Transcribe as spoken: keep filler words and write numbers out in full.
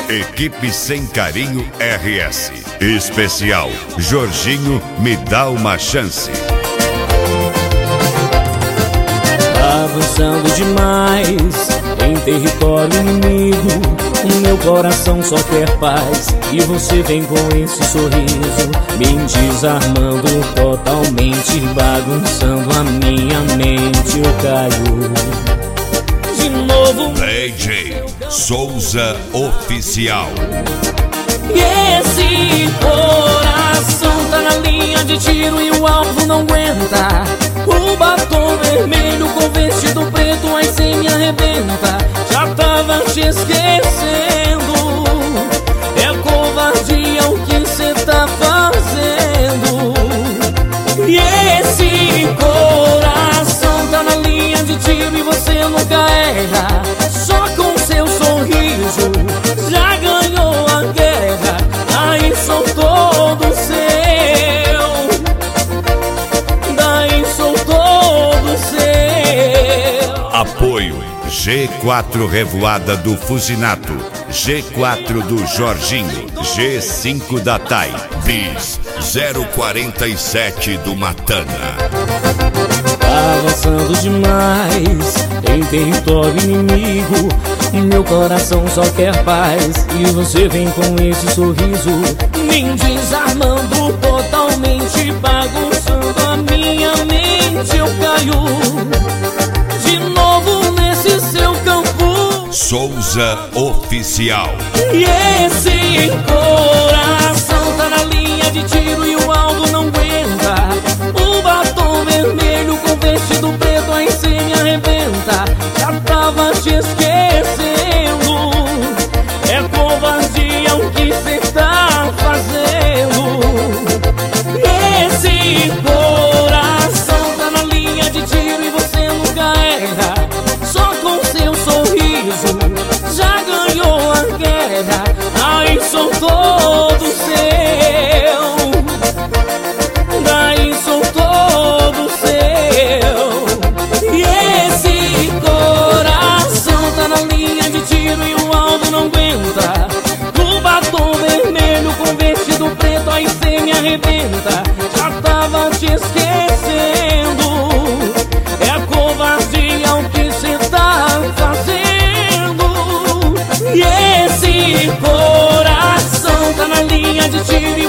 Equipe Sem Carinho R S. Especial Jorginho, me dá uma chance. Avançando demais em território inimigo, o meu coração só quer paz e você vem com esse sorriso me desarmando totalmente, bagunçando a minha mente. Eu caio de novo. D J Souza Oficial. E esse coração tá na linha de tiro e o alvo não aguenta. O batom vermelho com vestido preto, aí cê me arrebenta. Já tava te esquecendo. É covardia o que cê tá fazendo. E esse coração tá na linha de tiro e você nunca erra. Só com seu sorriso já ganhou a guerra. Aí sou todo seu. Daí sou todo seu. Apoio G quatro Revoada do Fusinato, G quatro do Jorginho, G cinco da Thay, Bis zero quarenta e sete do Matana. Avançando demais em território inimigo, meu coração só quer paz e você vem com esse sorriso me desarmando totalmente, bagunçando a minha mente. Eu caio de novo nesse seu campo. Souza Oficial. E esse coração tá na linha de tiro e o alvo não aguenta. O batom vermelho com vestido preto, aí cê me arrebenta. Já tava te esquecendo. É covardia o que cê tá fazendo. Esse coração tá na linha de tiro e você nunca erra. Só com seu sorriso já ganhou a guerra. Aí sou todo seu. Daí sou todo seu. E esse coração tá na linha de tiro e o alvo não aguenta. O batom vermelho com vestido preto, aí cê me arrebenta. Já tava te esquecendo. É covardia o que cê tá fazendo. E esse coração tá na linha de tiro e